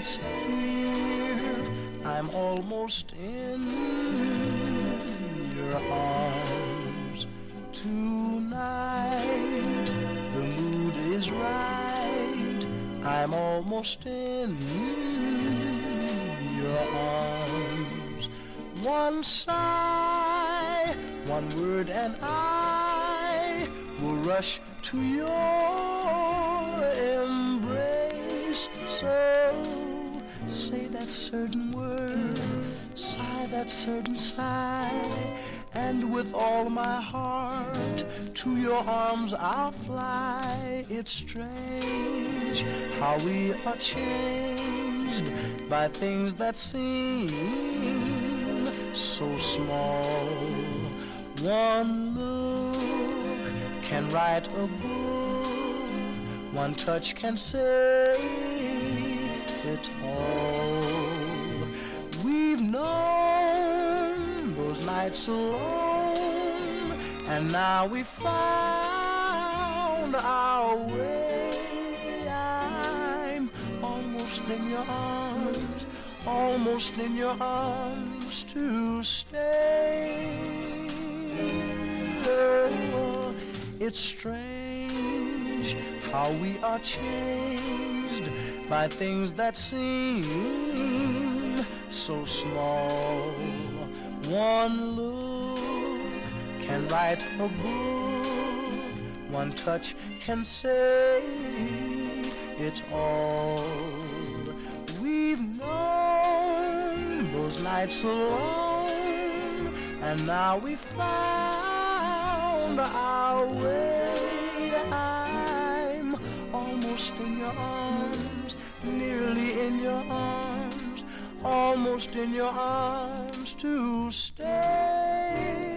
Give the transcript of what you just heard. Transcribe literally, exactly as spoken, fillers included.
it's here. I'm almost in your arms tonight. The mood is right. I'm almost in your arms. One sigh, one word, and I will rush to your embrace. So say that certain word, sigh that certain sigh, and with all my heart to your arms I'll fly. It's strange how we are changed by things that seem so small. One look can write a book, one touch can say it all. We've known those nights alone, and now we found our way. I'm almost in your arms, almost in your arms to stay. It's strange how we are changed by things that seem so small. One look can write a book, one touch can say it all. We've known those nights alone, and now we found our way. I'm almost in your arms, nearly in your arms, almost in your arms to stay.